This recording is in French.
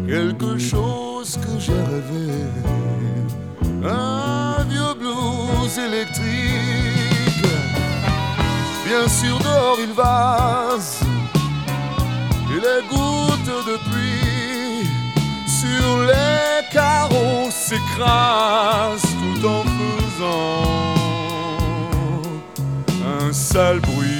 quelque chose que j'ai rêvé, un vieux blues électrique. Bien sûr dehors il vase et les gouttes de pluie sur les carreaux s'écrasent tout en faisant un sale bruit.